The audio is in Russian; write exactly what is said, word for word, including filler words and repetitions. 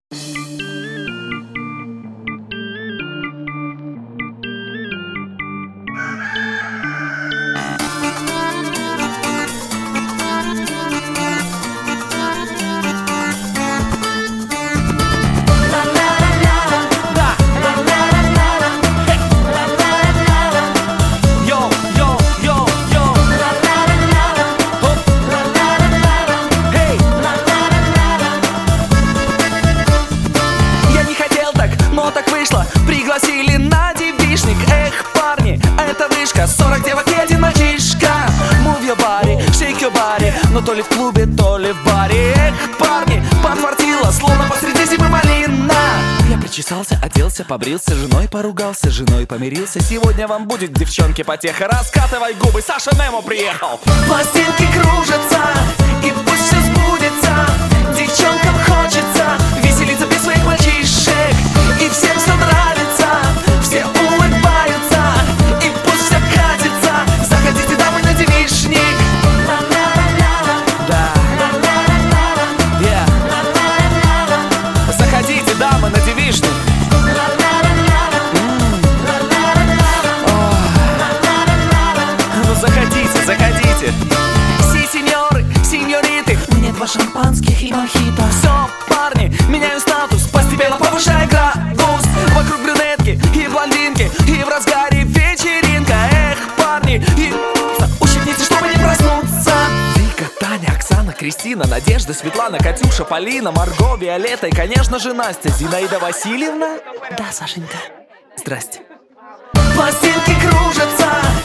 Пригласили на девичник. Эх, парни, это вышка. Сорок девок и один мальчишка. Move your body, shake your body. Но то ли в клубе, то ли в баре. Эх, парни, подфартило, словно посреди зимы малина. Я причесался, оделся, побрился, женой поругался, женой помирился. Сегодня вам будет, девчонки, потеха. Раскатывай губы, Саша Немо приехал. Пластинки кружатся, и пусть все сбудется. Девчонкам хочется веселиться без своих мальчишек. И всем все нравится, все улыбаются, и пусть все катится. Заходите, дамы, на девичник. Да, yeah. Заходите, дамы, на девичник. Ну заходите, заходите. Си, сеньоры, сеньориты, мне два шампанских и мохито. Все, парни, меняю статус, постепенно повышая градус. Вокруг брюнетки и блондинки, и в разгаре вечеринка. Эх, парни, и ущипните, чтобы не проснуться. Вика, Таня, Оксана, Кристина, Надежда, Светлана, Катюша, Полина, Марго, Виолетта и, конечно же, Настя. Зинаида Васильевна? Да, Сашенька. Здрасте. Пластинки кружатся,